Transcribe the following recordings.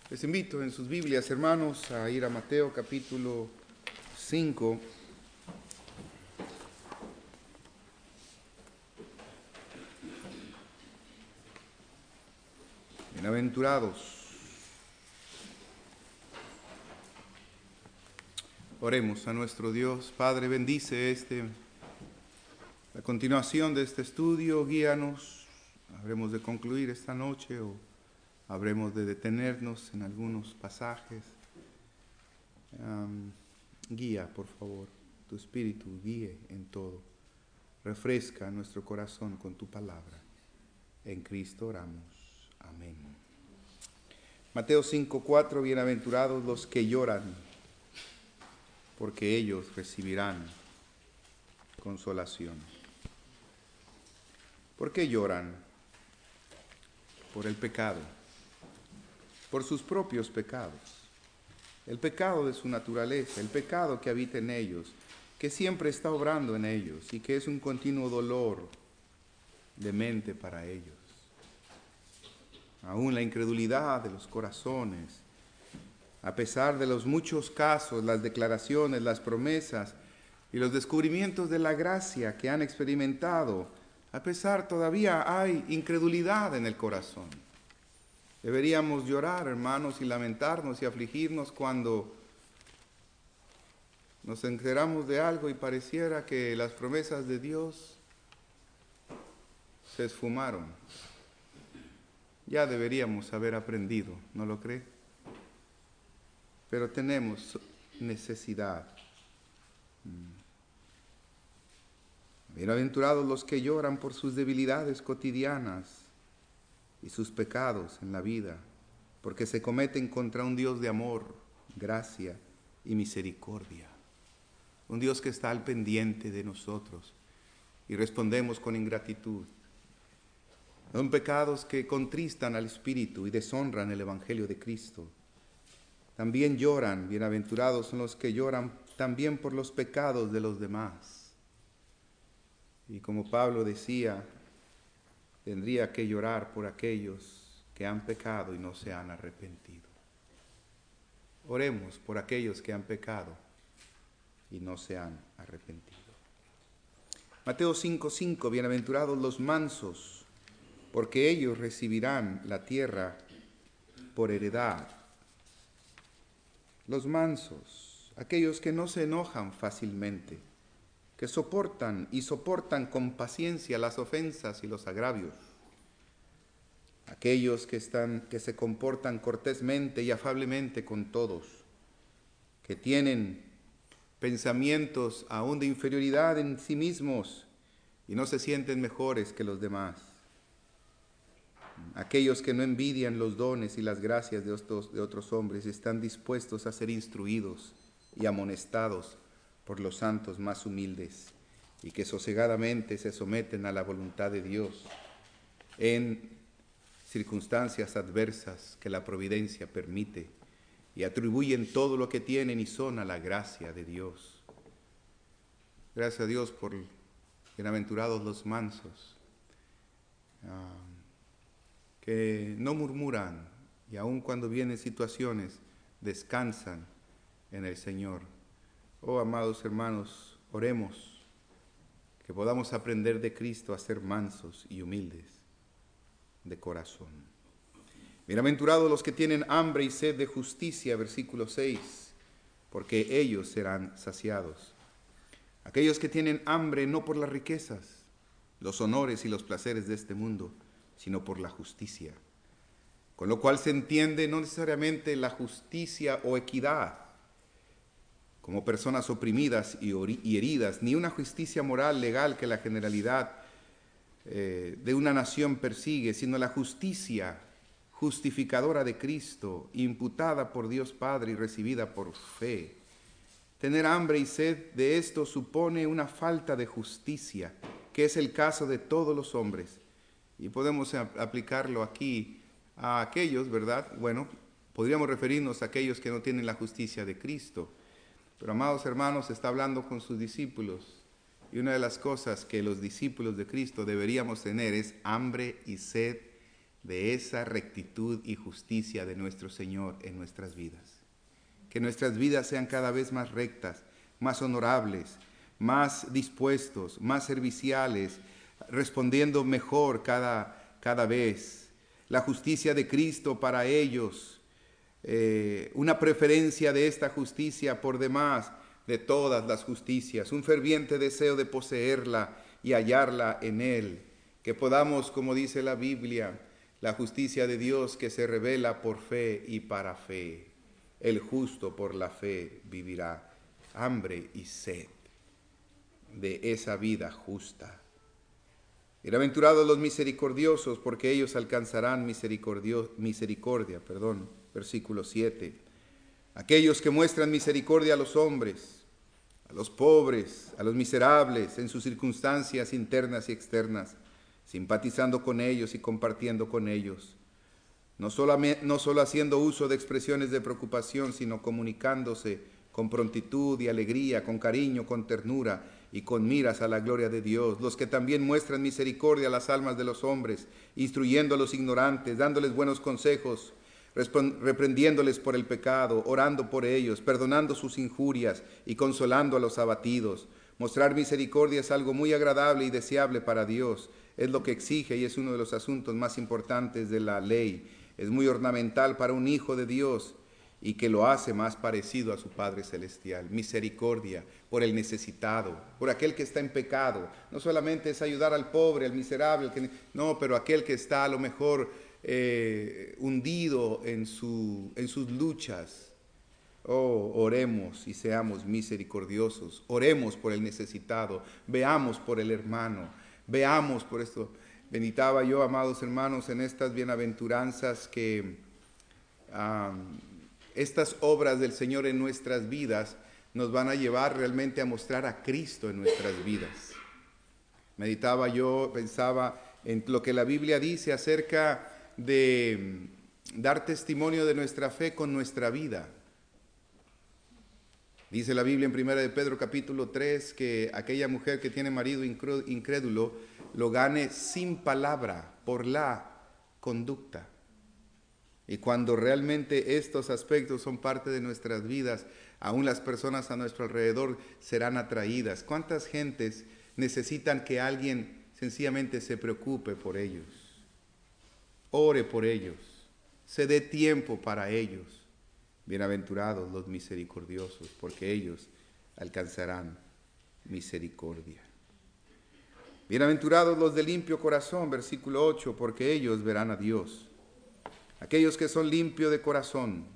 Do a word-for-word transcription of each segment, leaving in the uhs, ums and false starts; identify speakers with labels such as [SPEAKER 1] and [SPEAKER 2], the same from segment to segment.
[SPEAKER 1] Les invito en sus Biblias, hermanos, a ir a Mateo capítulo cinco. Bienaventurados. Oremos a nuestro Dios. Padre, bendice este, la continuación de este estudio, guíanos. Habremos de concluir esta noche o habremos de detenernos en algunos pasajes. Um, guía, por favor, tu espíritu guíe en todo. Refresca nuestro corazón con tu palabra. En Cristo oramos. Amén. Mateo cinco cuatro, bienaventurados los que lloran, porque ellos recibirán consolación. ¿Por qué lloran? Por el pecado, por sus propios pecados, el pecado de su naturaleza, el pecado que habita en ellos, que siempre está obrando en ellos y que es un continuo dolor de mente para ellos. Aún la incredulidad de los corazones, a pesar de los muchos casos, las declaraciones, las promesas y los descubrimientos de la gracia que han experimentado, a pesar todavía hay incredulidad en el corazón. Deberíamos llorar, hermanos, y lamentarnos y afligirnos cuando nos enteramos de algo y pareciera que las promesas de Dios se esfumaron. Ya deberíamos haber aprendido, ¿no lo cree? Pero tenemos necesidad. Bienaventurados los que lloran por sus debilidades cotidianas y sus pecados en la vida, porque se cometen contra un Dios de amor, gracia y misericordia. Un Dios que está al pendiente de nosotros y respondemos con ingratitud. Son pecados que contristan al Espíritu y deshonran el Evangelio de Cristo. También lloran, bienaventurados son los que lloran también por los pecados de los demás. Y como Pablo decía, tendría que llorar por aquellos que han pecado y no se han arrepentido. Oremos por aquellos que han pecado y no se han arrepentido. Mateo cinco cinco, bienaventurados los mansos, porque ellos recibirán la tierra por heredad. Los mansos, aquellos que no se enojan fácilmente, que soportan y soportan con paciencia las ofensas y los agravios. Aquellos que, están, que se comportan cortésmente y afablemente con todos, que tienen pensamientos aún de inferioridad en sí mismos y no se sienten mejores que los demás. Aquellos que no envidian los dones y las gracias de otros, de otros hombres, están dispuestos a ser instruidos y amonestados por los santos más humildes y que sosegadamente se someten a la voluntad de Dios en circunstancias adversas que la providencia permite y atribuyen todo lo que tienen y son a la gracia de Dios. Gracias a Dios por bienaventurados los mansos, uh, que no murmuran y aun cuando vienen situaciones descansan en el Señor. Oh, amados hermanos, oremos que podamos aprender de Cristo a ser mansos y humildes de corazón. Bienaventurados los que tienen hambre y sed de justicia, versículo seis, porque ellos serán saciados. Aquellos que tienen hambre no por las riquezas, los honores y los placeres de este mundo, sino por la justicia. Con lo cual se entiende no necesariamente la justicia o equidad, como personas oprimidas y heridas, ni una justicia moral legal que la generalidad eh, de una nación persigue, sino la justicia justificadora de Cristo, imputada por Dios Padre y recibida por fe. Tener hambre y sed de esto supone una falta de justicia, que es el caso de todos los hombres. Y podemos aplicarlo aquí a aquellos, ¿verdad? Bueno, podríamos referirnos a aquellos que no tienen la justicia de Cristo. Pero, amados hermanos, está hablando con sus discípulos. Y una de las cosas que los discípulos de Cristo deberíamos tener es hambre y sed de esa rectitud y justicia de nuestro Señor en nuestras vidas. Que nuestras vidas sean cada vez más rectas, más honorables, más dispuestos, más serviciales, respondiendo mejor cada, cada vez. La justicia de Cristo para ellos, eh, una preferencia de esta justicia por demás de todas las justicias, un ferviente deseo de poseerla y hallarla en Él. Que podamos, como dice la Biblia, la justicia de Dios que se revela por fe y para fe. El justo por la fe vivirá. Hambre y sed de esa vida justa. Bienaventurados los misericordiosos, porque ellos alcanzarán misericordio, misericordia. Perdón, versículo siete. Aquellos que muestran misericordia a los hombres, a los pobres, a los miserables, en sus circunstancias internas y externas, simpatizando con ellos y compartiendo con ellos. No solo, no solo haciendo uso de expresiones de preocupación, sino comunicándose con prontitud y alegría, con cariño, con ternura y con miras a la gloria de Dios. Los que también muestran misericordia a las almas de los hombres, instruyendo a los ignorantes, dándoles buenos consejos, reprendiéndoles por el pecado, orando por ellos, perdonando sus injurias y consolando a los abatidos. Mostrar misericordia es algo muy agradable y deseable para Dios. Es lo que exige y es uno de los asuntos más importantes de la ley. Es muy ornamental para un hijo de Dios y que lo hace más parecido a su Padre Celestial. Misericordia por el necesitado, por aquel que está en pecado. No solamente es ayudar al pobre, al miserable, al que, no, pero aquel que está a lo mejor eh, hundido en, su, en sus luchas. Oh, oremos y seamos misericordiosos. Oremos por el necesitado. Veamos por el hermano. Veamos por esto. Meditaba yo, amados hermanos, en estas bienaventuranzas que um, estas obras del Señor en nuestras vidas nos van a llevar realmente a mostrar a Cristo en nuestras vidas. Meditaba yo, pensaba en lo que la Biblia dice acerca de dar testimonio de nuestra fe con nuestra vida. Dice la Biblia en primera de Pedro capítulo tres que aquella mujer que tiene marido incrédulo lo gane sin palabra, por la conducta. Y cuando realmente estos aspectos son parte de nuestras vidas, aún las personas a nuestro alrededor serán atraídas. ¿Cuántas gentes necesitan que alguien sencillamente se preocupe por ellos? Ore por ellos, se dé tiempo para ellos. Bienaventurados los misericordiosos, porque ellos alcanzarán misericordia. Bienaventurados los de limpio corazón, versículo ocho, porque ellos verán a Dios. Aquellos que son limpios de corazón,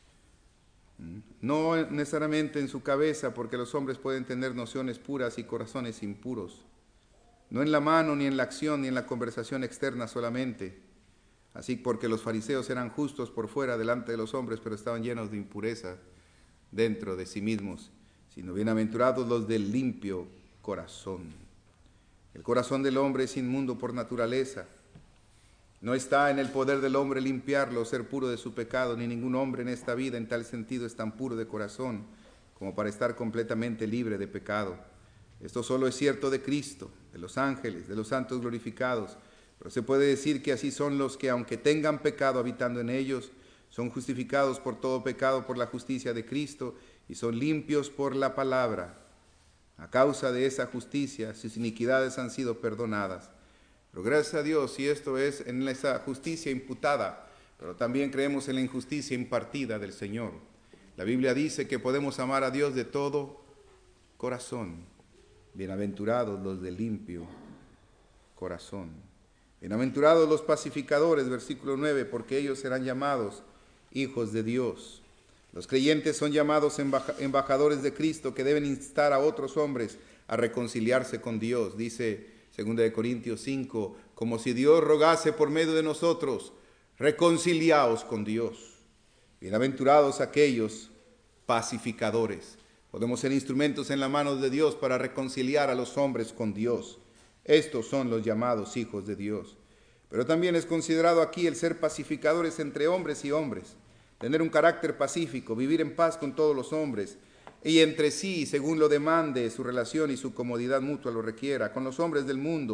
[SPEAKER 1] no necesariamente en su cabeza, porque los hombres pueden tener nociones puras y corazones impuros, no en la mano, ni en la acción, ni en la conversación externa solamente. Así porque los fariseos eran justos por fuera delante de los hombres, pero estaban llenos de impureza dentro de sí mismos, sino bienaventurados los del limpio corazón. El corazón del hombre es inmundo por naturaleza. No está en el poder del hombre limpiarlo, ser puro de su pecado, ni ningún hombre en esta vida en tal sentido es tan puro de corazón como para estar completamente libre de pecado. Esto solo es cierto de Cristo, de los ángeles, de los santos glorificados, pero se puede decir que así son los que, aunque tengan pecado habitando en ellos, son justificados por todo pecado por la justicia de Cristo y son limpios por la palabra. A causa de esa justicia, sus iniquidades han sido perdonadas. Pero gracias a Dios, y esto es en esa justicia imputada, pero también creemos en la injusticia impartida del Señor. La Biblia dice que podemos amar a Dios de todo corazón. Bienaventurados los de limpio corazón. Bienaventurados los pacificadores, versículo nueve, porque ellos serán llamados hijos de Dios. Los creyentes son llamados embajadores de Cristo, que deben instar a otros hombres a reconciliarse con Dios. Dice segunda de Corintios cinco, como si Dios rogase por medio de nosotros, reconciliaos con Dios. Bienaventurados aquellos pacificadores. Podemos ser instrumentos en la mano de Dios para reconciliar a los hombres con Dios. Estos son los llamados hijos de Dios. Pero también es considerado aquí el ser pacificadores entre hombres y hombres, tener un carácter pacífico, vivir en paz con todos los hombres, y entre sí, según lo demande su relación y su comodidad mutua lo requiera, con los hombres del mundo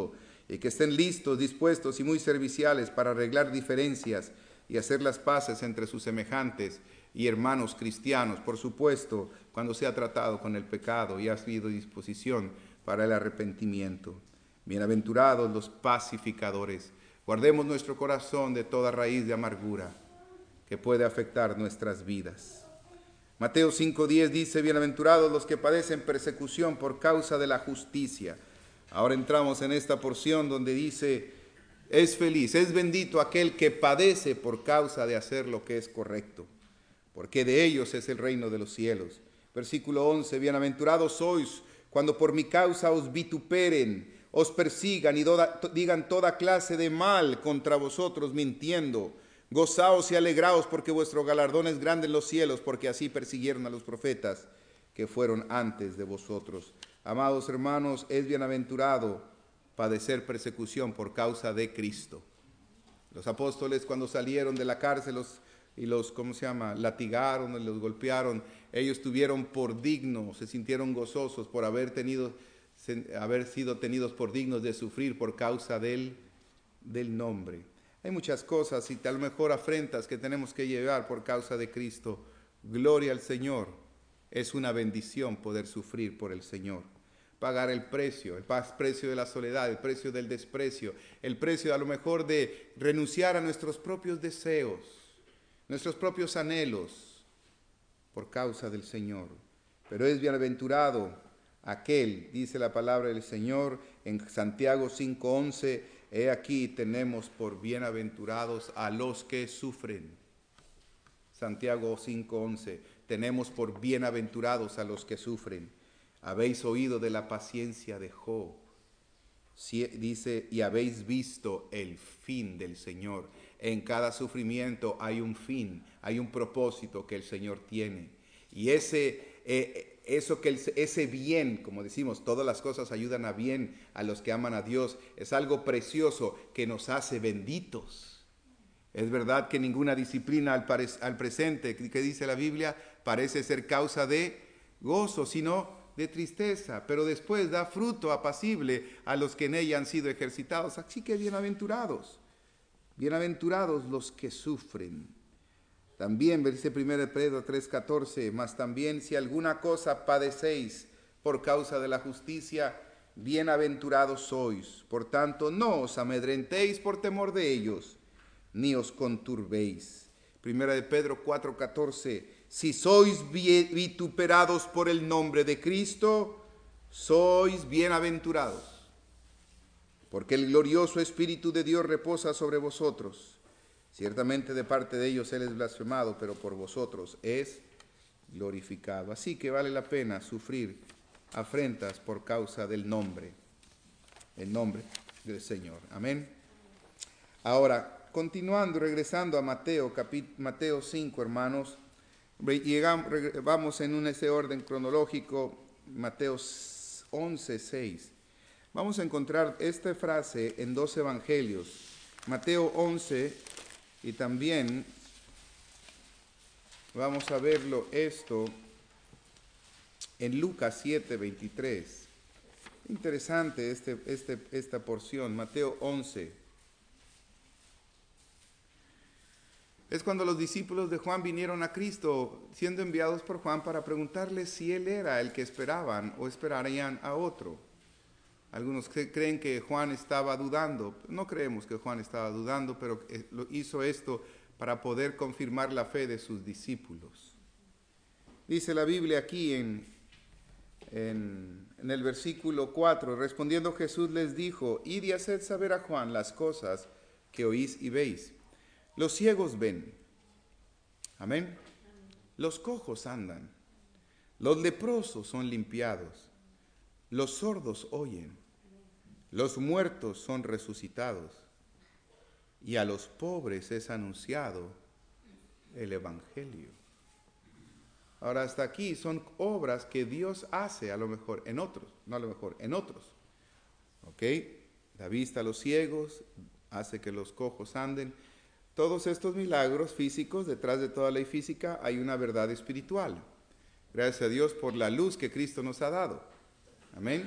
[SPEAKER 1] y que estén listos, dispuestos y muy serviciales para arreglar diferencias y hacer las paces entre sus semejantes y hermanos cristianos, por supuesto, cuando se ha tratado con el pecado y ha habido disposición para el arrepentimiento. Bienaventurados los pacificadores. Guardemos nuestro corazón de toda raíz de amargura que puede afectar nuestras vidas. Mateo cinco diez dice, bienaventurados los que padecen persecución por causa de la justicia. Ahora entramos en esta porción donde dice, es feliz, es bendito aquel que padece por causa de hacer lo que es correcto, porque de ellos es el reino de los cielos. Versículo once, bienaventurados sois cuando por mi causa os vituperen, os persigan y doda, digan toda clase de mal contra vosotros mintiendo. Gozaos y alegraos porque vuestro galardón es grande en los cielos, porque así persiguieron a los profetas que fueron antes de vosotros. Amados hermanos, es bienaventurado padecer persecución por causa de Cristo. Los apóstoles cuando salieron de la cárcel los, y los, ¿cómo se llama?, latigaron y los golpearon, ellos tuvieron por digno, se sintieron gozosos por haber tenido, haber sido tenidos por dignos de sufrir por causa del, del nombre. Hay muchas cosas y tal mejor afrentas que tenemos que llevar por causa de Cristo. Gloria al Señor. Es una bendición poder sufrir por el Señor. Pagar el precio, el precio de la soledad, el precio del desprecio, el precio a lo mejor de renunciar a nuestros propios deseos, nuestros propios anhelos, por causa del Señor. Pero es bienaventurado aquel, dice la palabra del Señor en Santiago cinco once, he aquí tenemos por bienaventurados a los que sufren. Santiago cinco once, tenemos por bienaventurados a los que sufren. Habéis oído de la paciencia de Job. Sí, dice, y habéis visto el fin del Señor. En cada sufrimiento hay un fin, hay un propósito que el Señor tiene. Y ese, eh, eso que el, ese bien, como decimos, todas las cosas ayudan a bien a los que aman a Dios, es algo precioso que nos hace benditos. Es verdad que ninguna disciplina al, pare, al presente, que dice la Biblia, parece ser causa de gozo, sino de tristeza, pero después da fruto apacible a los que en ella han sido ejercitados. Así que bienaventurados, bienaventurados los que sufren. También, dice primera de Pedro tres catorce, mas también si alguna cosa padecéis por causa de la justicia, bienaventurados sois. Por tanto, no os amedrentéis por temor de ellos, ni os conturbéis. Primera de Pedro cuatro catorce, si sois vituperados por el nombre de Cristo, sois bienaventurados, porque el glorioso Espíritu de Dios reposa sobre vosotros. Ciertamente de parte de ellos Él es blasfemado, pero por vosotros es glorificado. Así que vale la pena sufrir afrentas por causa del nombre, el nombre del Señor. Amén. Ahora, continuando, regresando a Mateo, capítulo, Mateo cinco, hermanos, llegamos, vamos en ese orden cronológico, Mateo once, seis. Vamos a encontrar esta frase en dos evangelios, Mateo once, y también vamos a verlo esto en Lucas siete, veintitrés. Interesante este, este, esta porción, Mateo once. Es cuando los discípulos de Juan vinieron a Cristo, siendo enviados por Juan para preguntarle si él era el que esperaban o esperarían a otro. Algunos creen que Juan estaba dudando. No creemos que Juan estaba dudando, pero hizo esto para poder confirmar la fe de sus discípulos. Dice la Biblia aquí en, en, en el versículo cuatro, respondiendo Jesús les dijo, id y haced saber a Juan las cosas que oís y veis. Los ciegos ven, amén. Los cojos andan, los leprosos son limpiados, los sordos oyen, los muertos son resucitados, y a los pobres es anunciado el Evangelio. Ahora, hasta aquí son obras que Dios hace, a lo mejor en otros, no a lo mejor, en otros. ¿Ok? Da vista a los ciegos, hace que los cojos anden. Todos estos milagros físicos, detrás de toda ley física, hay una verdad espiritual. Gracias a Dios por la luz que Cristo nos ha dado. Amén.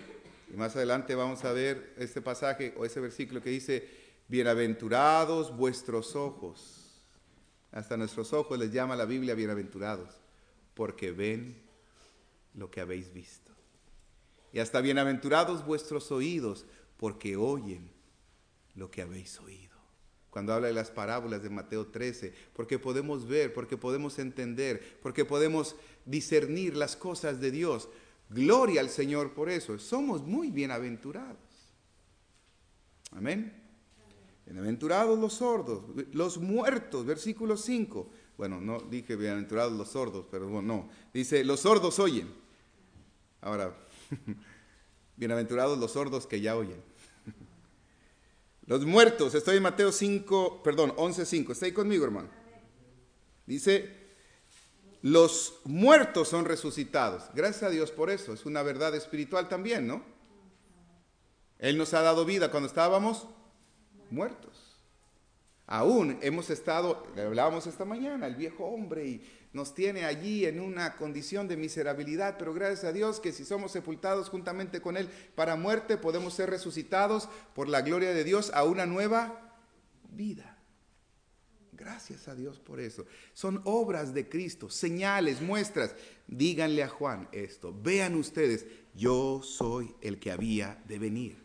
[SPEAKER 1] Y más adelante vamos a ver este pasaje o ese versículo que dice, bienaventurados vuestros ojos. Hasta nuestros ojos les llama la Biblia bienaventurados, porque ven lo que habéis visto. Y hasta bienaventurados vuestros oídos, porque oyen lo que habéis oído. Cuando habla de las parábolas de Mateo trece, porque podemos ver, porque podemos entender, porque podemos discernir las cosas de Dios. Gloria al Señor por eso. Somos muy bienaventurados. Amén. Bienaventurados los sordos, los muertos, versículo cinco. Bueno, no dije bienaventurados los sordos, pero bueno, no. Dice, los sordos oyen. Ahora, bienaventurados los sordos que ya oyen. Los muertos, estoy en Mateo cinco, perdón, once cinco. ¿Está ahí conmigo, hermano? Dice, los muertos son resucitados. Gracias a Dios por eso. Es una verdad espiritual también, ¿no? Él nos ha dado vida cuando estábamos muertos. Aún hemos estado, le hablábamos esta mañana, el viejo hombre, y nos tiene allí en una condición de miserabilidad, pero gracias a Dios que si somos sepultados juntamente con Él para muerte, podemos ser resucitados por la gloria de Dios a una nueva vida. Gracias a Dios por eso. Son obras de Cristo, señales, muestras. Díganle a Juan esto, vean ustedes, yo soy el que había de venir.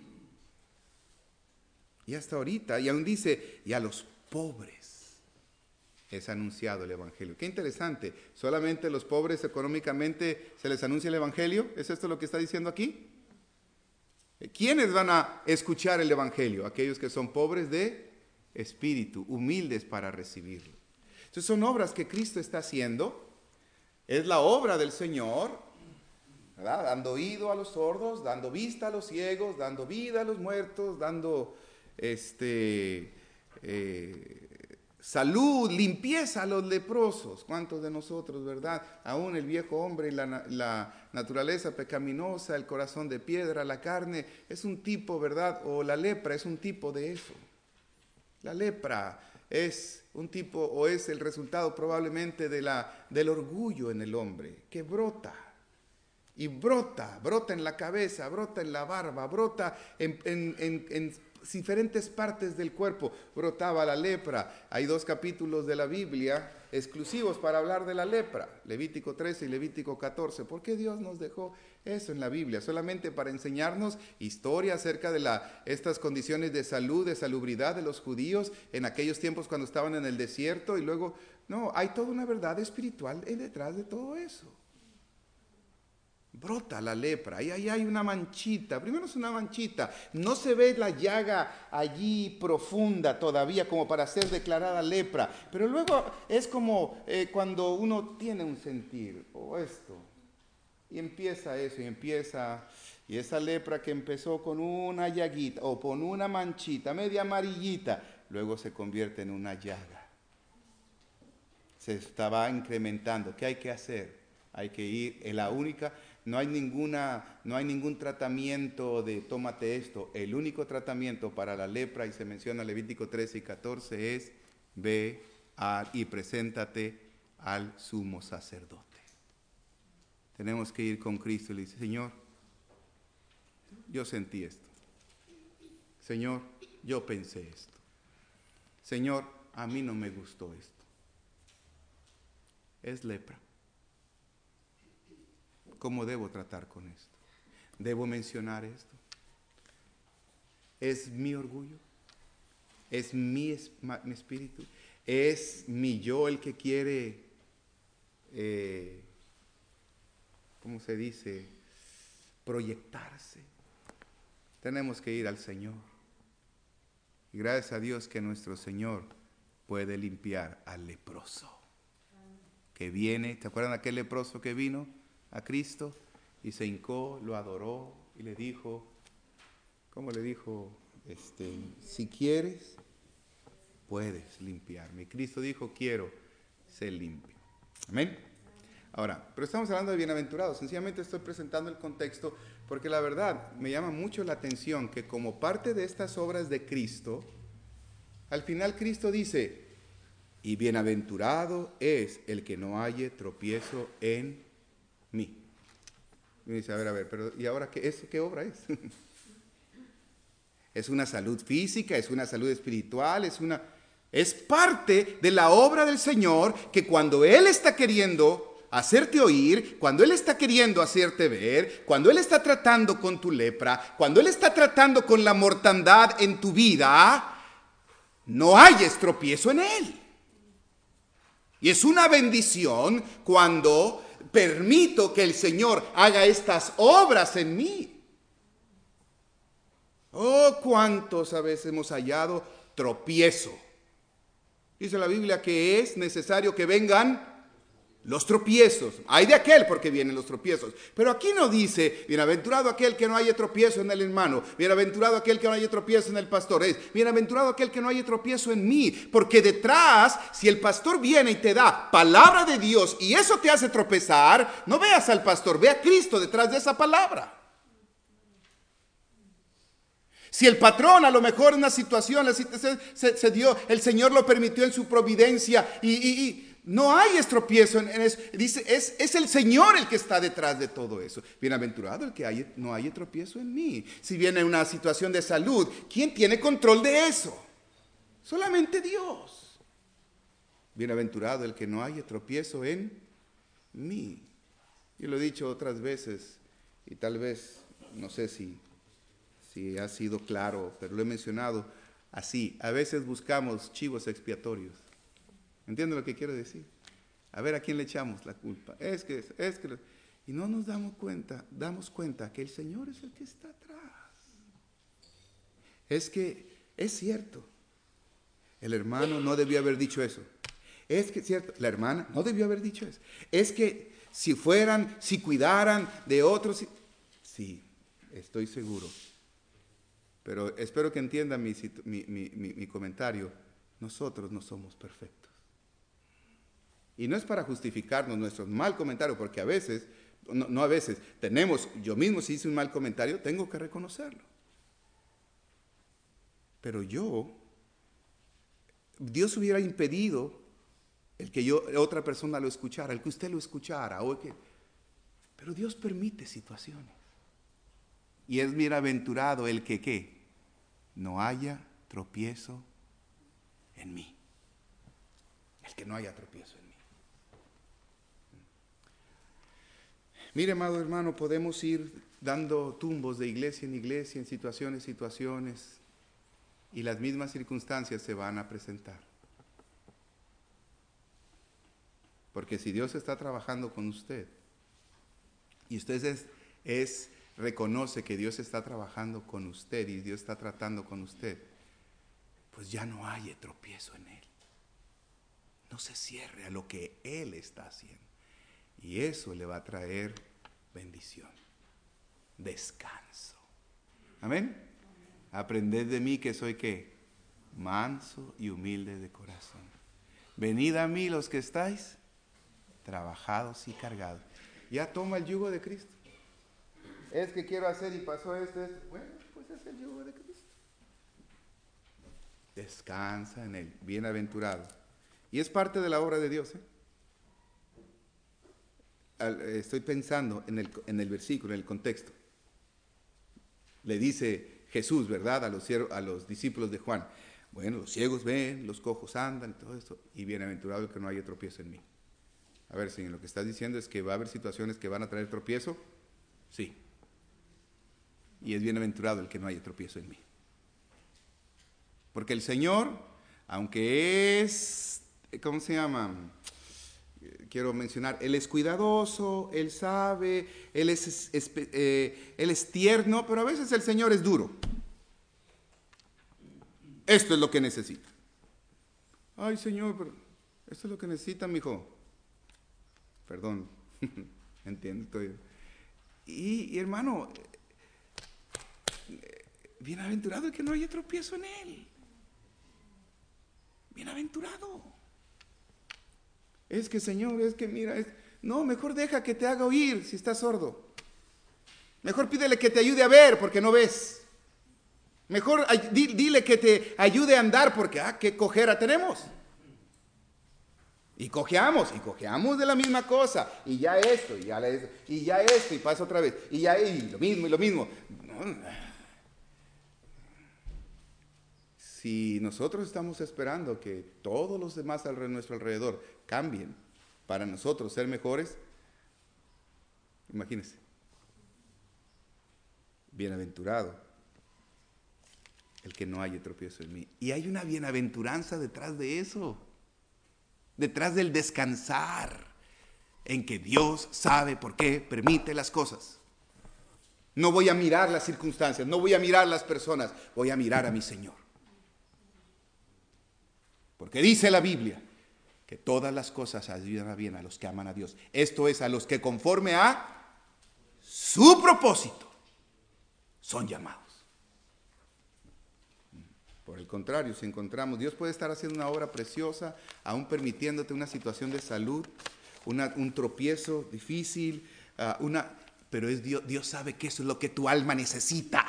[SPEAKER 1] Y hasta ahorita, y aún dice, y a los pobres es anunciado el Evangelio. Qué interesante, solamente los pobres económicamente se les anuncia el Evangelio. ¿Es esto lo que está diciendo aquí? ¿Quiénes van a escuchar el Evangelio? Aquellos que son pobres de espíritu, humildes para recibirlo. Entonces son obras que Cristo está haciendo. Es la obra del Señor, ¿verdad? Dando oído a los sordos, dando vista a los ciegos, dando vida a los muertos, dando este, eh, salud, limpieza a los leprosos. ¿Cuántos de nosotros, verdad? Aún el viejo hombre y la, la naturaleza pecaminosa, el corazón de piedra, la carne, es un tipo, ¿verdad? O la lepra es un tipo de eso. La lepra es un tipo o es el resultado probablemente de la, del orgullo en el hombre, que brota. Y brota, brota en la cabeza, brota en la barba, brota en, en, en, en diferentes partes del cuerpo. Brotaba la lepra. Hay dos capítulos de la Biblia exclusivos para hablar de la lepra, Levítico trece y Levítico catorce. ¿Por qué Dios nos dejó eso en la Biblia? Solamente para enseñarnos historia acerca de la, estas condiciones de salud, de salubridad de los judíos en aquellos tiempos cuando estaban en el desierto. Y luego, no, hay toda una verdad espiritual detrás de todo eso. Brota la lepra, ahí, ahí hay una manchita, primero es una manchita, no se ve la llaga allí profunda todavía como para ser declarada lepra, pero luego es como eh, cuando uno tiene un sentir, o esto, y empieza eso, y empieza, y esa lepra que empezó con una llaguita, o con una manchita, media amarillita, luego se convierte en una llaga, se estaba incrementando. ¿Qué hay que hacer? Hay que ir, en la única... No hay, ninguna, no hay ningún tratamiento de tómate esto. El único tratamiento para la lepra, y se menciona Levítico trece y catorce, es ve a, y preséntate al sumo sacerdote. Tenemos que ir con Cristo y le dice, Señor, yo sentí esto. Señor, yo pensé esto. Señor, a mí no me gustó esto. Es lepra. ¿Cómo debo tratar con esto? ¿Debo mencionar esto? ¿Es mi orgullo? ¿Es mi, mi espíritu? ¿Es mi yo el que quiere, eh, ¿cómo se dice? Proyectarse. Tenemos que ir al Señor. Y gracias a Dios que nuestro Señor puede limpiar al leproso. Que viene, ¿te acuerdan de aquel leproso que vino a Cristo y se hincó, lo adoró y le dijo, ¿cómo le dijo? Este, si quieres, puedes limpiarme. Y Cristo dijo, quiero ser limpio. Amén. Ahora, pero estamos hablando de bienaventurados. Sencillamente estoy presentando el contexto porque la verdad me llama mucho la atención que como parte de estas obras de Cristo, al final Cristo dice, y bienaventurado es el que no halle tropiezo en mí. Y dice, a ver, a ver, pero ¿y ahora qué, eso, qué obra es? Es una salud física, es una salud espiritual, es una... Es parte de la obra del Señor que cuando Él está queriendo hacerte oír, cuando Él está queriendo hacerte ver, cuando Él está tratando con tu lepra, cuando Él está tratando con la mortandad en tu vida, no hay estropiezo en Él. Y es una bendición cuando permito que el Señor haga estas obras en mí. Oh, cuántos a veces hemos hallado tropiezo. Dice la Biblia que es necesario que vengan los tropiezos. Hay de aquel porque vienen los tropiezos. Pero aquí no dice, bienaventurado aquel que no haya tropiezo en el hermano. Bienaventurado aquel que no haya tropiezo en el pastor. Es bienaventurado aquel que no haya tropiezo en mí. Porque detrás, si el pastor viene y te da palabra de Dios y eso te hace tropezar, no veas al pastor, ve a Cristo detrás de esa palabra. Si el patrón a lo mejor en una situación, la situación se, se dio, el Señor lo permitió en su providencia y, y, y no hay estropiezo en, en eso. Dice, es, es el Señor el que está detrás de todo eso. Bienaventurado el que hay, no haya tropiezo en mí. Si viene una situación de salud, ¿quién tiene control de eso? Solamente Dios. Bienaventurado el que no haya tropiezo en mí. Yo lo he dicho otras veces y tal vez, no sé si... si ha sido claro, pero lo he mencionado así. A veces buscamos chivos expiatorios. ¿Entienden lo que quiero decir? A ver a quién le echamos la culpa. Es que, es que, y no nos damos cuenta, damos cuenta que el Señor es el que está atrás. Es que es cierto. El hermano no debió haber dicho eso. Es que es cierto, la hermana no debió haber dicho eso. Es que si fueran, si cuidaran de otros, sí, estoy seguro. Pero espero que entiendan mi, mi, mi, mi comentario. Nosotros no somos perfectos. Y no es para justificarnos nuestro mal comentario, porque a veces, no, no a veces, tenemos, yo mismo si hice un mal comentario, tengo que reconocerlo. Pero yo, Dios hubiera impedido el que yo, otra persona lo escuchara, el que usted lo escuchara. O que, pero Dios permite situaciones. Y es bienaventurado el que, ¿qué? No haya tropiezo en mí. El que no haya tropiezo en mí. Mire, amado hermano, podemos ir dando tumbos de iglesia en iglesia, en situaciones, situaciones, y las mismas circunstancias se van a presentar. Porque si Dios está trabajando con usted, y usted es... es reconoce que Dios está trabajando con usted y Dios está tratando con usted, pues ya no hay tropiezo en Él. No se cierre a lo que Él está haciendo. Y eso le va a traer bendición, descanso. Amén. Aprended de mí que soy ¿qué? Manso y humilde de corazón. Venid a mí los que estáis trabajados y cargados. Ya toma el yugo de Cristo. Es que quiero hacer y pasó esto, esto. Bueno, pues es el yugo de Cristo. Descansa en Él, bienaventurado. Y es parte de la obra de Dios. ¿eh? Estoy pensando en el, en el versículo, en el contexto. Le dice Jesús, ¿verdad? A los, a los discípulos de Juan. Bueno, los ciegos ven, los cojos andan, todo esto. Y bienaventurado el que no haya tropiezo en mí. A ver, si lo que estás diciendo es que va a haber situaciones que van a traer tropiezo. Sí. Y es bienaventurado el que no haya tropiezo en mí. Porque el Señor, aunque es, ¿cómo se llama? Quiero mencionar, Él es cuidadoso, Él sabe, Él es, es, eh, Él es tierno, pero a veces el Señor es duro. Esto es lo que necesita. Ay, Señor, pero esto es lo que necesita, mi hijo. Perdón, entiendo. Estoy... Y, y hermano, bienaventurado el que no haya tropiezo en Él. Bienaventurado. Es que, Señor, es que mira, es... no, mejor deja que te haga oír si estás sordo. Mejor pídele que te ayude a ver porque no ves. Mejor dile que te ayude a andar porque, ah, qué cojera tenemos. Y cojeamos, y cojeamos de la misma cosa, y ya esto, y ya esto, y ya esto, y pasa otra vez, y ya y lo mismo, y lo mismo. Si nosotros estamos esperando que todos los demás a nuestro alrededor cambien para nosotros ser mejores, imagínense, bienaventurado el que no haya tropiezo en mí. Y hay una bienaventuranza detrás de eso, detrás del descansar en que Dios sabe por qué permite las cosas. No voy a mirar las circunstancias, no voy a mirar las personas, voy a mirar a mi Señor. Porque dice la Biblia que todas las cosas ayudan a bien a los que aman a Dios. Esto es, a los que conforme a su propósito son llamados. Por el contrario, si encontramos, Dios puede estar haciendo una obra preciosa, aún permitiéndote una situación de salud, una, un tropiezo difícil, uh, una, pero es Dios, Dios sabe que eso es lo que tu alma necesita.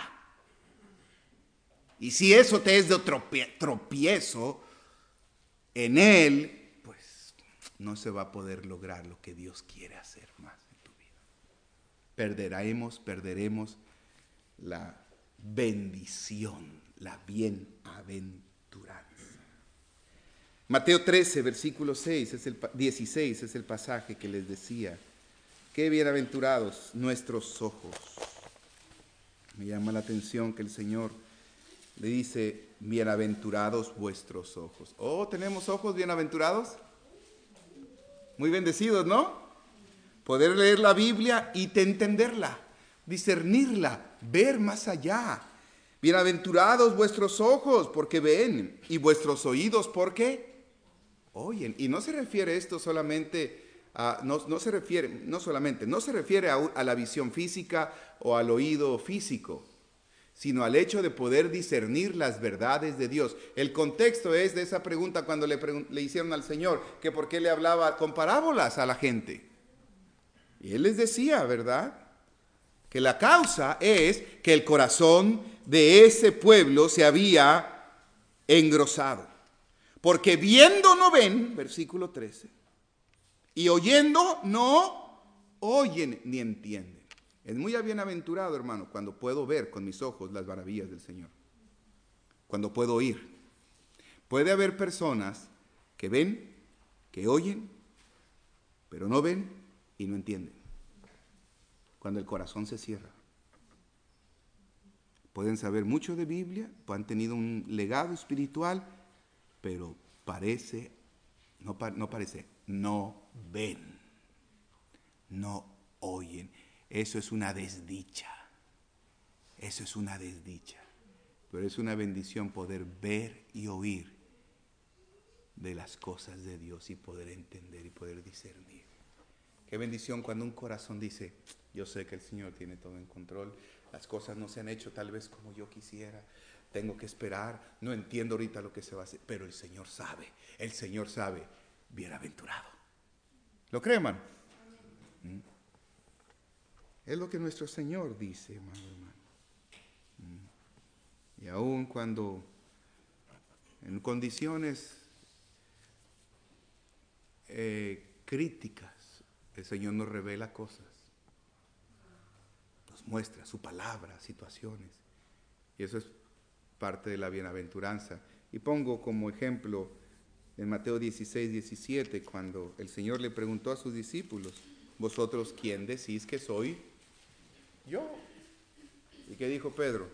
[SPEAKER 1] Y si eso te es de tropie, tropiezo en Él, pues no se va a poder lograr lo que Dios quiere hacer más en tu vida. Perderemos, perderemos la bendición, la bienaventuranza. Mateo trece, versículo seis, es el, dieciséis es el pasaje que les decía. Qué bienaventurados nuestros ojos. Me llama la atención que el Señor le dice, bienaventurados vuestros ojos. Oh, ¿tenemos ojos bienaventurados? Muy bendecidos, ¿no? Poder leer la Biblia y entenderla, discernirla, ver más allá. Bienaventurados vuestros ojos porque ven y vuestros oídos porque oyen. Y no se refiere esto solamente a, no, no se refiere, no solamente, no se refiere a, a la visión física o al oído físico, sino al hecho de poder discernir las verdades de Dios. El contexto es de esa pregunta cuando le, pregun- le hicieron al Señor que por qué le hablaba con parábolas a la gente. Y Él les decía, ¿verdad?, que la causa es que el corazón de ese pueblo se había engrosado. Porque viendo no ven, versículo trece, y oyendo no oyen ni entienden. Es muy bienaventurado, hermano, cuando puedo ver con mis ojos las maravillas del Señor. Cuando puedo oír. Puede haber personas que ven, que oyen, pero no ven y no entienden. Cuando el corazón se cierra. Pueden saber mucho de Biblia, han tenido un legado espiritual, pero parece, no, no parece, no ven, no oyen. Eso es una desdicha, eso es una desdicha, pero es una bendición poder ver y oír de las cosas de Dios y poder entender y poder discernir. Qué bendición cuando un corazón dice, yo sé que el Señor tiene todo en control, las cosas no se han hecho tal vez como yo quisiera, tengo que esperar, no entiendo ahorita lo que se va a hacer, pero el Señor sabe, el Señor sabe, bienaventurado. ¿Lo cree, hermano? ¿Mm? Es lo que nuestro Señor dice, hermano, hermano. ¿Mm? Y aun cuando en condiciones eh, críticas, el Señor nos revela cosas, nos muestra su palabra, situaciones, y eso es parte de la bienaventuranza. Y pongo como ejemplo en Mateo dieciséis, diecisiete, cuando el Señor le preguntó a sus discípulos, ¿vosotros quién decís que soy yo? ¿Y qué dijo Pedro?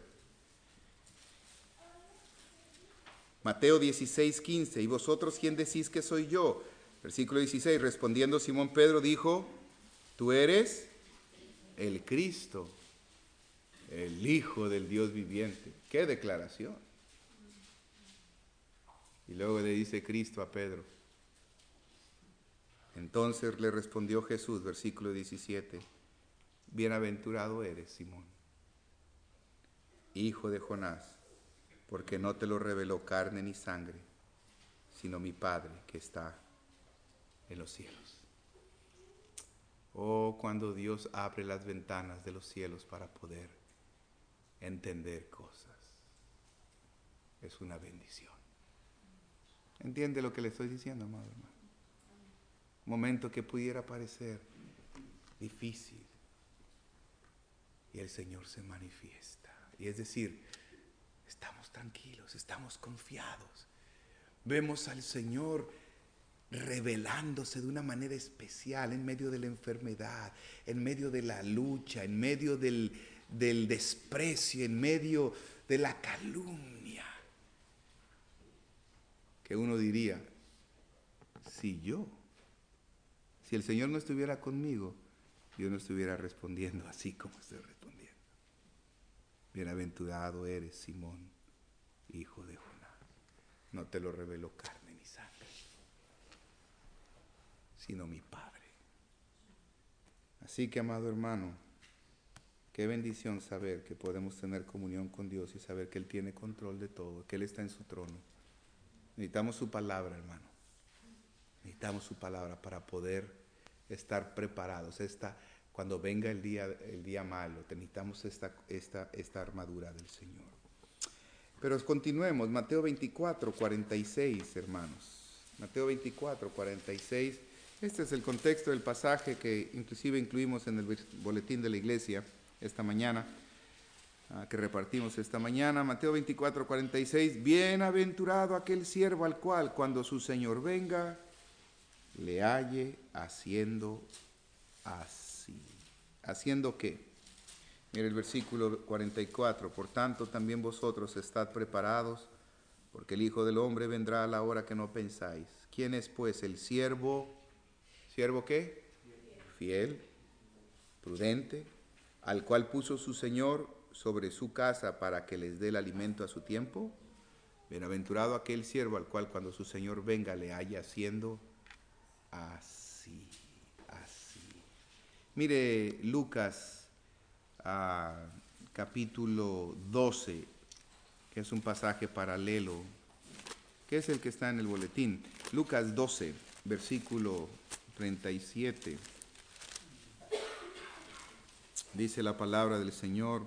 [SPEAKER 1] Mateo dieciséis, quince, ¿y vosotros quién decís que soy yo? Versículo dieciséis, respondiendo Simón Pedro dijo, tú eres el Cristo, el Hijo del Dios viviente. ¡Qué declaración! Y luego le dice Cristo a Pedro. Entonces le respondió Jesús, versículo diecisiete, bienaventurado eres, Simón, hijo de Jonás, porque no te lo reveló carne ni sangre, sino mi Padre que está en los cielos. Oh, cuando Dios abre las ventanas de los cielos para poder entender cosas, es una bendición. ¿Entiende lo que le estoy diciendo, amado hermano? momento que pudiera parecer difícil. Y el Señor se manifiesta. Y es decir, estamos tranquilos, estamos confiados. Vemos al Señor revelándose de una manera especial en medio de la enfermedad, en medio de la lucha, en medio del, del desprecio, en medio de la calumnia. Que uno diría, si yo, si el Señor no estuviera conmigo, yo no estuviera respondiendo así como estoy respondiendo. Bienaventurado eres, Simón, hijo de Jonás. No te lo reveló carne ni sangre, sino mi Padre. Así que, amado hermano, qué bendición saber que podemos tener comunión con Dios y saber que Él tiene control de todo, que Él está en su trono. Necesitamos su palabra, hermano. Necesitamos su palabra para poder estar preparados. Esta, cuando venga el día, el día malo, necesitamos esta, esta, esta armadura del Señor. Pero continuemos, Mateo veinticuatro, cuarenta y seis, hermanos. Mateo veinticuatro, cuarenta y seis. Este es el contexto del pasaje que inclusive incluimos en el boletín de la iglesia esta mañana, que repartimos esta mañana. Mateo veinticuatro, cuarenta y seis. Bienaventurado aquel siervo al cual, cuando su Señor venga, le halle haciendo así. ¿Haciendo qué? Mira el versículo cuarenta y cuatro. Por tanto, también vosotros estad preparados, porque el Hijo del Hombre vendrá a la hora que no pensáis. ¿Quién es pues el siervo? ¿Siervo qué? Fiel, prudente, al cual puso su Señor sobre su casa para que les dé el alimento a su tiempo. Bienaventurado aquel siervo al cual cuando su Señor venga le halle haciendo así, así. Mire Lucas a capítulo doce, que es un pasaje paralelo, que es el que está en el boletín. Lucas doce, versículo treinta y siete. Dice la palabra del Señor.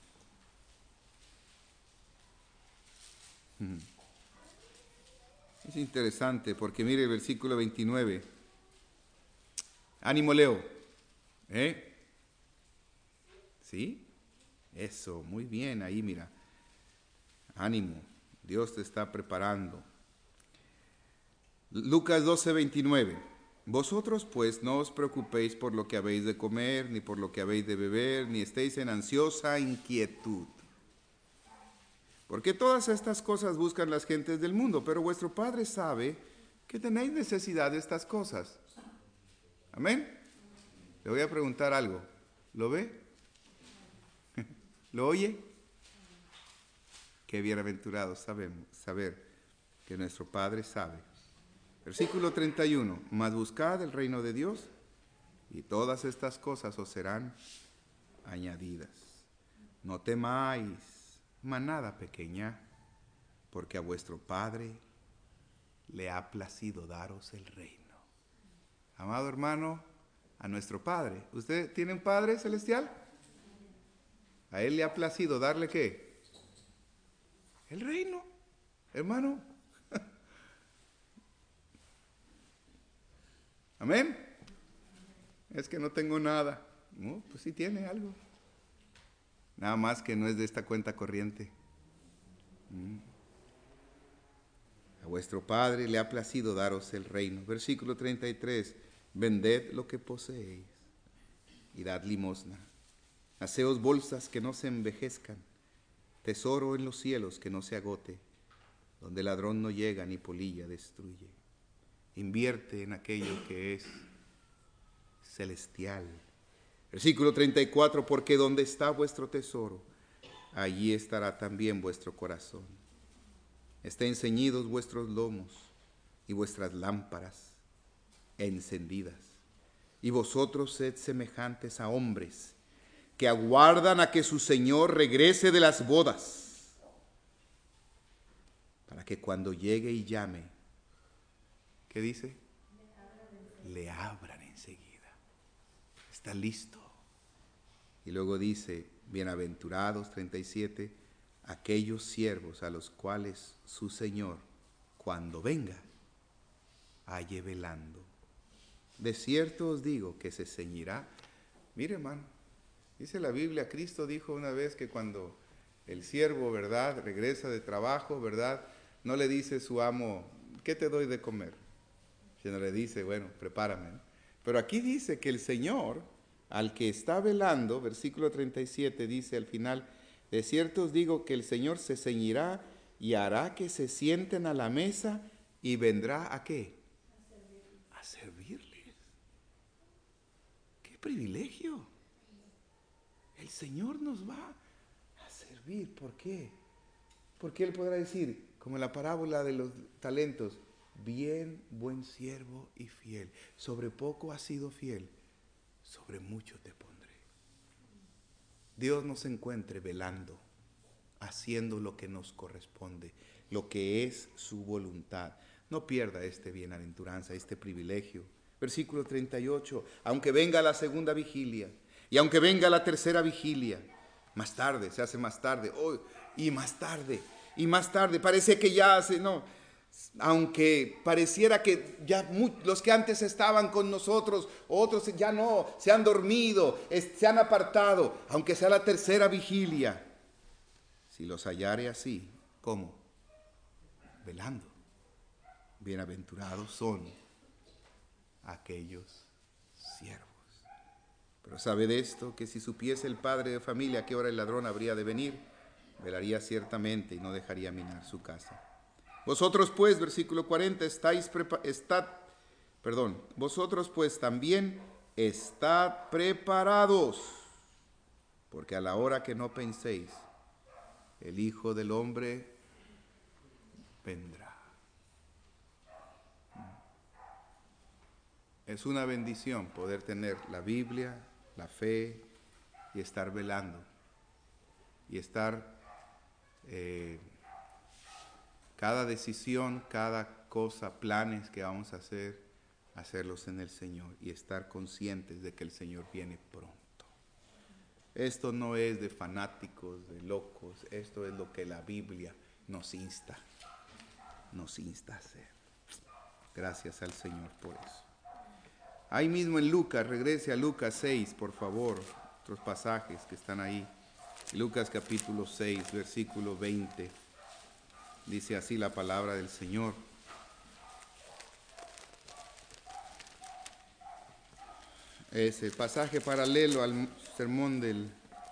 [SPEAKER 1] Es interesante porque mire el versículo veintinueve. Ánimo, Leo. ¿Eh? ¿Sí? Eso, muy bien, ahí mira. Ánimo, Dios te está preparando. Lucas doce, veintinueve. Vosotros pues no os preocupéis por lo que habéis de comer, ni por lo que habéis de beber, ni estéis en ansiosa inquietud. Porque todas estas cosas buscan las gentes del mundo, pero vuestro Padre sabe que tenéis necesidad de estas cosas. Amén. Le voy a preguntar algo. ¿Lo ve? ¿Lo oye? Qué bienaventurados sabemos, saber que nuestro Padre sabe. Versículo treinta y uno. Mas buscad el reino de Dios y todas estas cosas os serán añadidas. No temáis manada pequeña, porque a vuestro Padre le ha placido daros el reino. Amado hermano, a nuestro Padre. ¿Usted tiene un Padre celestial? A Él le ha placido darle ¿qué? El reino, hermano. Amén. Es que no tengo nada. No, pues sí tiene algo. Nada más que no es de esta cuenta corriente. Mm. A vuestro Padre le ha placido daros el reino. Versículo treinta y tres. Vended lo que poseéis y dad limosna. Haceos bolsas que no se envejezcan, tesoro en los cielos que no se agote, donde ladrón no llega ni polilla destruye. Invierte en aquello que es celestial. Versículo treinta y cuatro, porque donde está vuestro tesoro, allí estará también vuestro corazón. Estén ceñidos vuestros lomos y vuestras lámparas encendidas. Y vosotros sed semejantes a hombres que aguardan a que su Señor regrese de las bodas, para que cuando llegue y llame, ¿qué dice? Le abran enseguida. Está listo. Y luego dice, bienaventurados, treinta y siete, aquellos siervos a los cuales su Señor, cuando venga, halle velando. De cierto os digo que se ceñirá. Mire, hermano, dice la Biblia, Cristo dijo una vez que cuando el siervo, ¿verdad?, regresa de trabajo, ¿verdad?, no le dice su amo, ¿qué te doy de comer? Sino le dice, bueno, prepárame. Pero aquí dice que el Señor, al que está velando, versículo treinta y siete, dice al final, de cierto os digo que el Señor se ceñirá y hará que se sienten a la mesa y vendrá ¿a qué? A servirles. ¡Qué privilegio! El Señor nos va a servir. ¿Por qué? Porque Él podrá decir, como en la parábola de los talentos, bien, buen siervo y fiel. Sobre poco has sido fiel, sobre mucho te pondré. Dios nos encuentre velando, haciendo lo que nos corresponde, lo que es su voluntad. No pierda este bienaventuranza, este privilegio. Versículo treinta y ocho, aunque venga la segunda vigilia, y aunque venga la tercera vigilia, más tarde, se hace más tarde, oh, y más tarde, y más tarde, parece que ya hace, no, aunque pareciera que ya muy, los que antes estaban con nosotros, otros ya no, se han dormido, es, se han apartado, aunque sea la tercera vigilia, si los hallare así, ¿cómo? Velando. Bienaventurados son aquellos siervos. Pero sabe de esto, que si supiese el padre de familia a qué hora el ladrón habría de venir, velaría ciertamente y no dejaría minar su casa. Vosotros pues, versículo cuarenta, estáis prepa- estad, perdón, vosotros pues también estad preparados, porque a la hora que no penséis, el Hijo del Hombre vendrá. Es una bendición poder tener la Biblia, la fe y estar velando y estar eh, cada decisión, cada cosa, planes que vamos a hacer, hacerlos en el Señor y estar conscientes de que el Señor viene pronto. Esto no es de fanáticos, de locos, esto es lo que la Biblia nos insta, nos insta a hacer. Gracias al Señor por eso. Ahí mismo en Lucas, regrese a Lucas seis, por favor, otros pasajes que están ahí. Lucas capítulo seis, versículo veinte. Dice así la palabra del Señor. Es el pasaje paralelo al sermón del,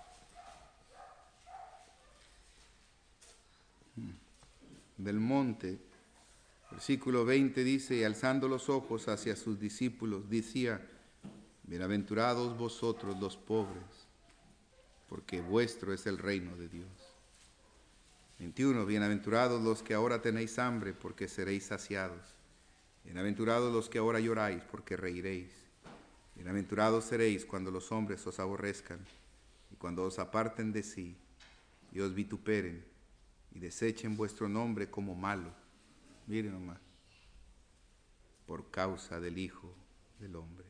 [SPEAKER 1] del monte. Versículo veinte dice, y alzando los ojos hacia sus discípulos, decía, bienaventurados vosotros los pobres, porque vuestro es el reino de Dios. veintiuno, bienaventurados los que ahora tenéis hambre, porque seréis saciados. Bienaventurados los que ahora lloráis, porque reiréis. Bienaventurados seréis cuando los hombres os aborrezcan, y cuando os aparten de sí, y os vituperen, y desechen vuestro nombre como malo. Miren nomás, por causa del Hijo del Hombre.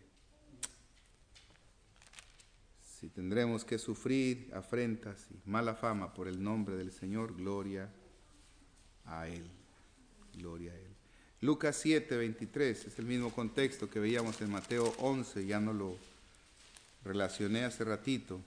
[SPEAKER 1] Si tendremos que sufrir afrentas y mala fama por el nombre del Señor, gloria a Él, gloria a Él. Lucas siete, veintitrés, es el mismo contexto que veíamos en Mateo once, ya no lo relacioné hace ratito.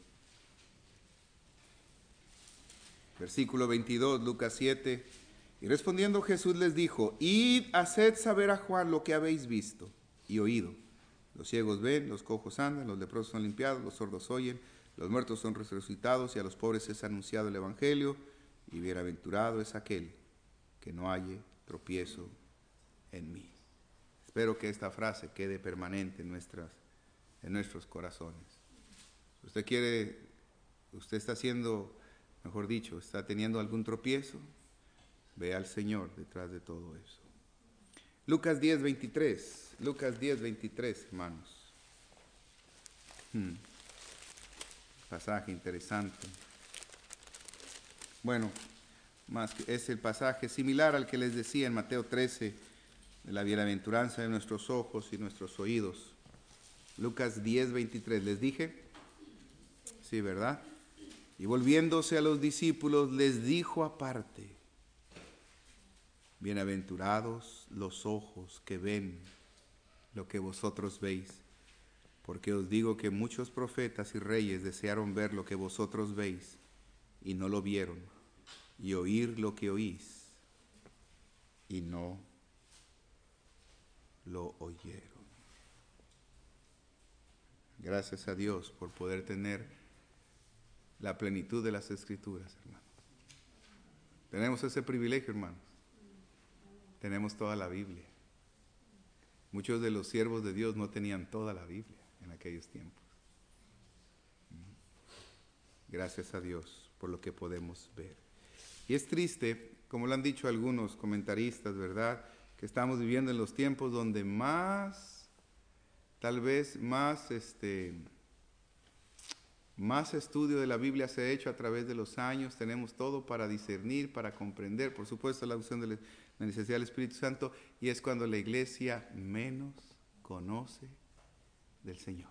[SPEAKER 1] Versículo veintidós, Lucas siete. Y respondiendo Jesús les dijo, id, haced saber a Juan lo que habéis visto y oído. Los ciegos ven, los cojos andan, los leprosos son limpiados, los sordos oyen, los muertos son resucitados y a los pobres es anunciado el Evangelio. Y bienaventurado es aquel que no halle tropiezo en mí. Espero que esta frase quede permanente en, nuestras, en nuestros corazones. Usted quiere, usted está haciendo, mejor dicho, está teniendo algún tropiezo, ve al Señor detrás de todo eso. Lucas diez, veintitrés. Lucas diez, veintitrés, hermanos. Hmm. Pasaje interesante. Bueno, más que es el pasaje similar al que les decía en Mateo trece, de la bienaventuranza de nuestros ojos y nuestros oídos. Lucas diez, veintitrés. ¿Les dije? Sí, ¿verdad? Y volviéndose a los discípulos, les dijo aparte, bienaventurados los ojos que ven lo que vosotros veis, porque os digo que muchos profetas y reyes desearon ver lo que vosotros veis, y no lo vieron, y oír lo que oís, y no lo oyeron. Gracias a Dios por poder tener la plenitud de las Escrituras, hermanos. Tenemos ese privilegio, hermanos. Tenemos toda la Biblia. Muchos de los siervos de Dios no tenían toda la Biblia en aquellos tiempos. Gracias a Dios por lo que podemos ver. Y es triste, como lo han dicho algunos comentaristas, ¿verdad?, que estamos viviendo en los tiempos donde más, tal vez más, este, más estudio de la Biblia se ha hecho a través de los años. Tenemos todo para discernir, para comprender, por supuesto la unción de la necesidad del Espíritu Santo, y es cuando la iglesia menos conoce del Señor.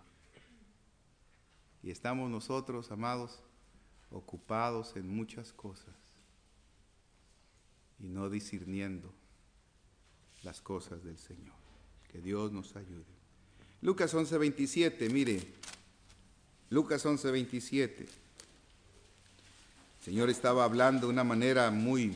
[SPEAKER 1] Y estamos nosotros, amados, ocupados en muchas cosas y no discerniendo las cosas del Señor. Que Dios nos ayude. Lucas once veintisiete, mire, Lucas once veintisiete. El Señor estaba hablando de una manera muy,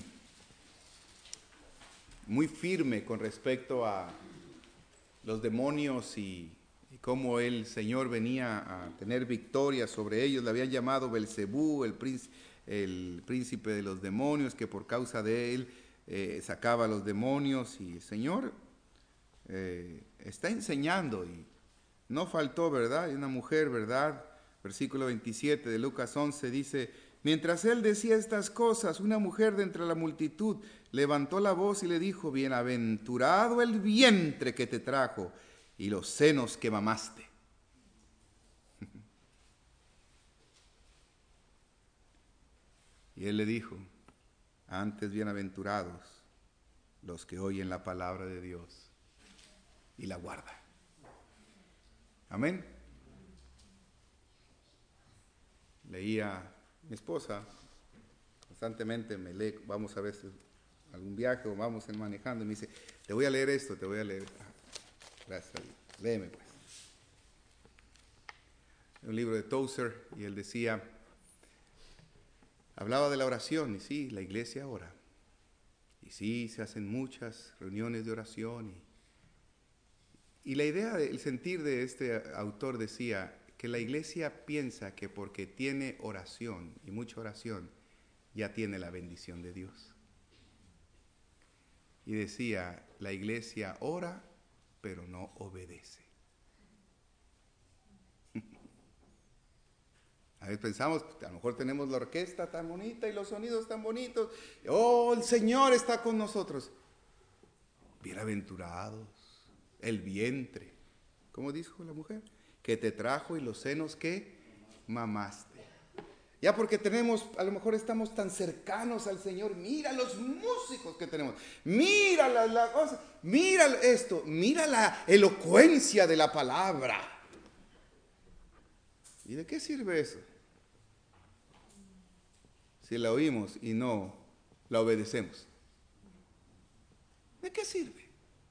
[SPEAKER 1] muy firme con respecto a los demonios y, y cómo el Señor venía a tener victoria sobre ellos. Le habían llamado Belcebú, el príncipe, el príncipe de los demonios, que por causa de él eh, sacaba a los demonios. Y el Señor eh, está enseñando, y no faltó, ¿verdad? Y una mujer, ¿verdad? Versículo veintisiete de Lucas once dice: mientras él decía estas cosas, una mujer de entre la multitud levantó la voz y le dijo: bienaventurado el vientre que te trajo y los senos que mamaste. Y él le dijo: antes bienaventurados los que oyen la palabra de Dios y la guardan. Amén. Leía mi esposa, constantemente me lee, vamos a ver si algún viaje o vamos manejando, y me dice: te voy a leer esto, te voy a leer. Ah, gracias a Dios. Léeme pues. Un libro de Tozer, y él decía, hablaba de la oración, y sí, la iglesia ora, y sí, se hacen muchas reuniones de oración, y, y la idea, el sentir de este autor decía que la iglesia piensa que porque tiene oración, y mucha oración, ya tiene la bendición de Dios. Y decía, la iglesia ora, pero no obedece. A veces pensamos, a lo mejor tenemos la orquesta tan bonita y los sonidos tan bonitos. Oh, el Señor está con nosotros. Bienaventurados, el vientre, ¿cómo dijo la mujer? Que te trajo y los senos que mamaste. Ya porque tenemos, a lo mejor estamos tan cercanos al Señor. Mira los músicos que tenemos. Mira la, la cosa, mira esto, mira la elocuencia de la palabra. ¿Y de qué sirve eso? Si la oímos y no la obedecemos. ¿De qué sirve?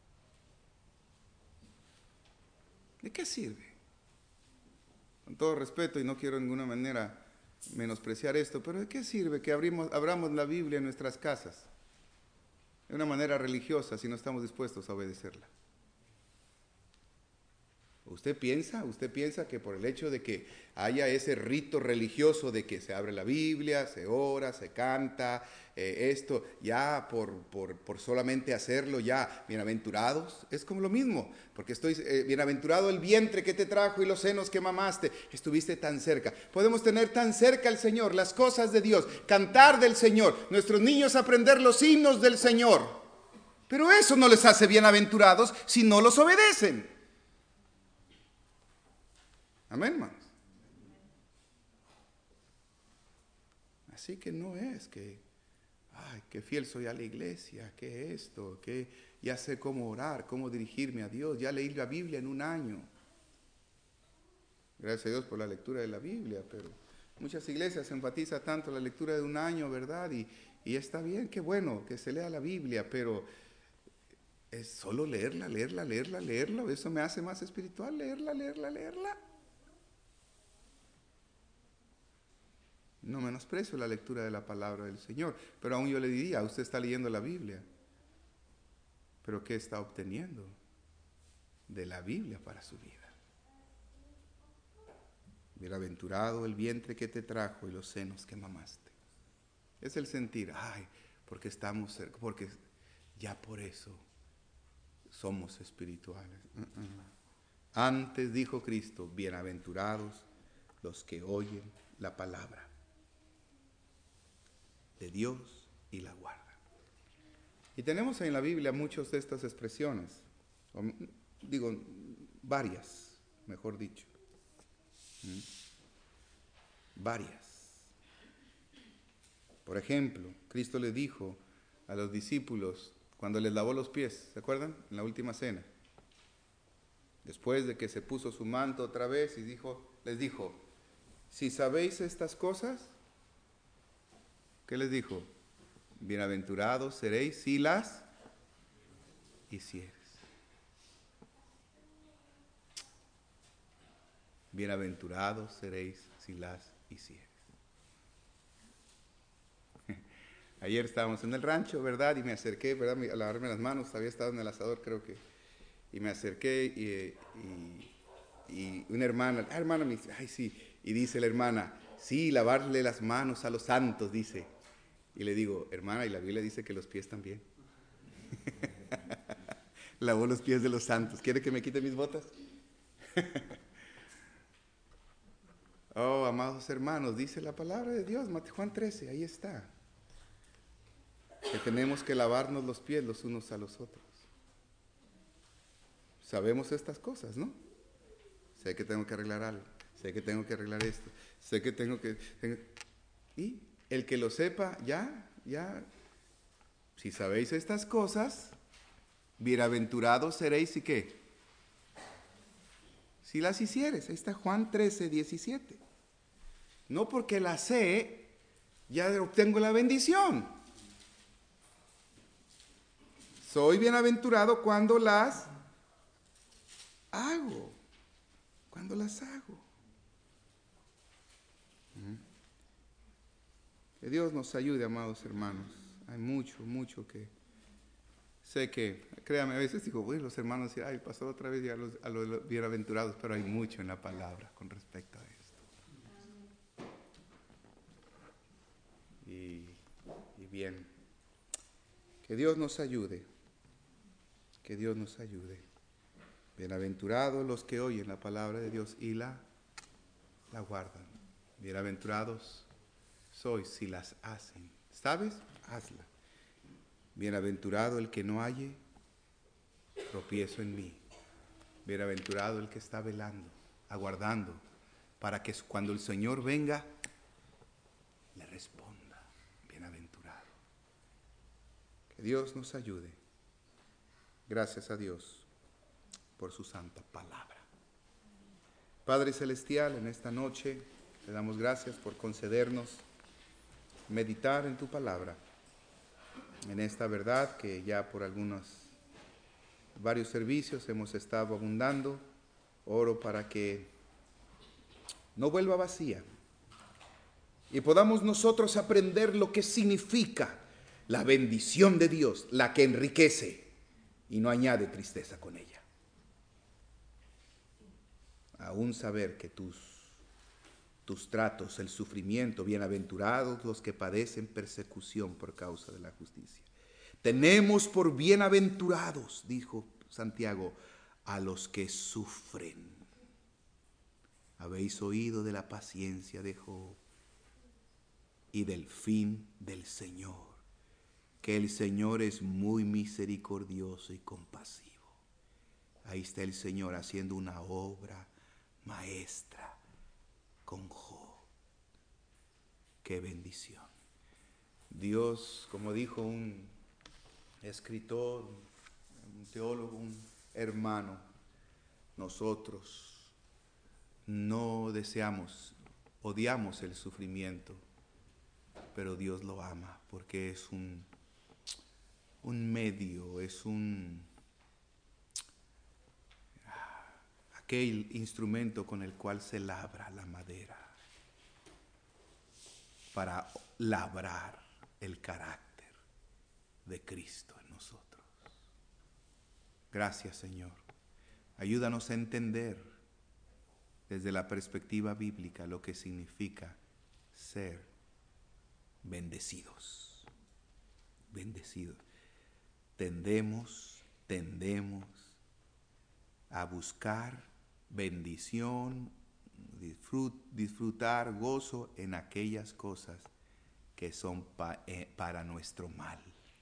[SPEAKER 1] ¿De qué sirve? Con todo respeto, y no quiero de ninguna manera menospreciar esto, pero ¿de qué sirve que abrimos, abramos la Biblia en nuestras casas de una manera religiosa si no estamos dispuestos a obedecerla? ¿Usted piensa, usted piensa que por el hecho de que haya ese rito religioso de que se abre la Biblia, se ora, se canta, eh, esto, ya por, por, por solamente hacerlo, ya bienaventurados? Es como lo mismo, porque estoy, eh, bienaventurado el vientre que te trajo y los senos que mamaste, estuviste tan cerca. Podemos tener tan cerca al Señor, las cosas de Dios, cantar del Señor, nuestros niños aprender los himnos del Señor, pero eso no les hace bienaventurados si no los obedecen. Amén, hermanos. Así que no es que, ay, qué fiel soy a la iglesia, que esto, que ya sé cómo orar, cómo dirigirme a Dios, ya leí la Biblia en un año. Gracias a Dios por la lectura de la Biblia, pero muchas iglesias enfatiza tanto la lectura de un año, ¿verdad? Y, y está bien, qué bueno que se lea la Biblia, pero es solo leerla, leerla, leerla, leerla. Eso me hace más espiritual, leerla, leerla, leerla. No menosprecio la lectura de la palabra del Señor, pero aún yo le diría, usted está leyendo la Biblia, pero ¿qué está obteniendo de la Biblia para su vida? Bienaventurado el vientre que te trajo y los senos que mamaste. Es el sentir, ay, porque estamos cerca, porque ya por eso somos espirituales. Uh-uh. Antes dijo Cristo, bienaventurados los que oyen la palabra de Dios y la guardan. Y tenemos en la Biblia muchas de estas expresiones, o, digo, varias, mejor dicho. ¿Mm? Varias. Por ejemplo, Cristo le dijo a los discípulos cuando les lavó los pies, ¿se acuerdan? En la última cena. Después de que se puso su manto otra vez y dijo, les dijo, si sabéis estas cosas, ¿qué les dijo? Bienaventurados seréis si las hicieres. Bienaventurados seréis si las hicieres. Ayer estábamos en el rancho, ¿verdad? Y me acerqué, ¿verdad? A lavarme las manos, había estado en el asador, creo que. Y me acerqué y, y, y una hermana, ah, hermana, me dice, ay, sí. Y dice la hermana, sí, lavarle las manos a los santos, dice. Y le digo, hermana, y la Biblia dice que los pies también. Lavó los pies de los santos. ¿Quiere que me quite mis botas? Oh, amados hermanos, dice la palabra de Dios, Juan trece, ahí está. Que tenemos que lavarnos los pies los unos a los otros. Sabemos estas cosas, ¿no? Sé que tengo que arreglar algo, sé que tengo que arreglar esto, sé que tengo que... Tengo... Y el que lo sepa, ya, ya, si sabéis estas cosas, bienaventurados seréis y qué. Si las hicieres, ahí está Juan trece, diecisiete. No porque las sé, ya obtengo la bendición. Soy bienaventurado cuando las hago, cuando las hago. Que Dios nos ayude, amados hermanos. Hay mucho, mucho que... Sé que, créame, a veces digo, uy, los hermanos, ay, pasó otra vez ya a los, a los bienaventurados, pero hay mucho en la palabra con respecto a esto. Y, y bien, que Dios nos ayude, que Dios nos ayude. Bienaventurados los que oyen la palabra de Dios y la, la guardan. Bienaventurados sois si las hacen. ¿Sabes? Hazla. Bienaventurado el que no halle tropiezo en mí. Bienaventurado el que está velando, aguardando, para que cuando el Señor venga, le responda. Bienaventurado. Que Dios nos ayude. Gracias a Dios por su santa palabra. Padre Celestial, en esta noche te damos gracias por concedernos meditar en tu palabra, en esta verdad que ya por algunos, varios servicios hemos estado abundando. Oro para que no vuelva vacía y podamos nosotros aprender lo que significa la bendición de Dios, la que enriquece y no añade tristeza con ella. Aún saber que tus, tus tratos, el sufrimiento, bienaventurados los que padecen persecución por causa de la justicia. Tenemos por bienaventurados, dijo Santiago, a los que sufren. Habéis oído de la paciencia de Job y del fin del Señor, que el Señor es muy misericordioso y compasivo. Ahí está el Señor haciendo una obra maestra con Job. Qué bendición. Dios, como dijo un escritor, un teólogo, un hermano, nosotros no deseamos, odiamos el sufrimiento, pero Dios lo ama porque es un, un medio, es un, aquel instrumento con el cual se labra la madera para labrar el carácter de Cristo en nosotros. Gracias, Señor. Ayúdanos a entender desde la perspectiva bíblica lo que significa ser bendecidos. Bendecidos. Tendemos, tendemos a buscar bendición, disfrutar gozo en aquellas cosas que son pa, eh, para nuestro mal.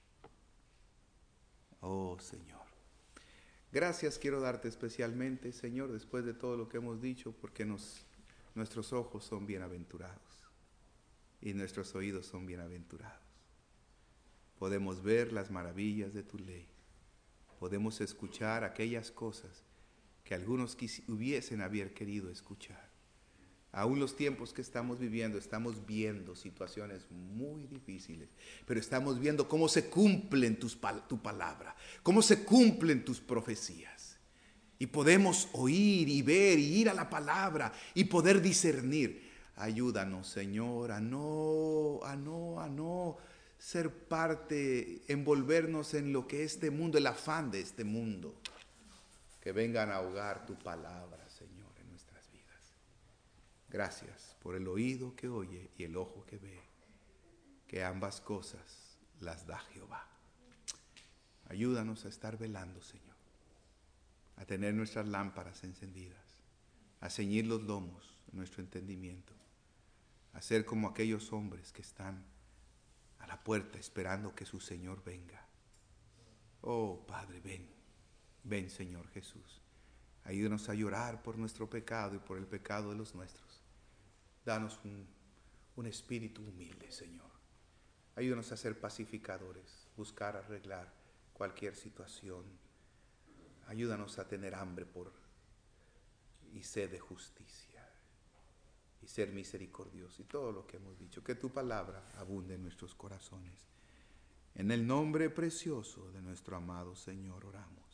[SPEAKER 1] Oh Señor. Gracias quiero darte especialmente, Señor, después de todo lo que hemos dicho, porque nos, nuestros ojos son bienaventurados y nuestros oídos son bienaventurados. Podemos ver las maravillas de tu ley. Podemos escuchar aquellas cosas que algunos quisi- hubiesen haber querido escuchar. Aún los tiempos que estamos viviendo, estamos viendo situaciones muy difíciles, pero estamos viendo cómo se cumplen tus, tu palabra, cómo se cumplen tus profecías. Y podemos oír y ver y ir a la palabra y poder discernir. Ayúdanos, Señor, a no, a no, a no ser parte, envolvernos en lo que este mundo, el afán de este mundo, que vengan a ahogar tu palabra, Señor, en nuestras vidas. Gracias por el oído que oye y el ojo que ve, que ambas cosas las da Jehová. Ayúdanos a estar velando, Señor, a tener nuestras lámparas encendidas, a ceñir los lomos de nuestro entendimiento, a ser como aquellos hombres que están a la puerta esperando que su Señor venga. Oh Padre, ven, ven Señor Jesús. Ayúdanos a llorar por nuestro pecado y por el pecado de los nuestros. Danos un, un espíritu humilde, Señor. Ayúdanos a ser pacificadores, buscar arreglar cualquier situación. Ayúdanos a tener hambre por y sed de justicia y ser misericordiosos y todo lo que hemos dicho. Que tu palabra abunde en nuestros corazones. En el nombre precioso de nuestro amado Señor oramos.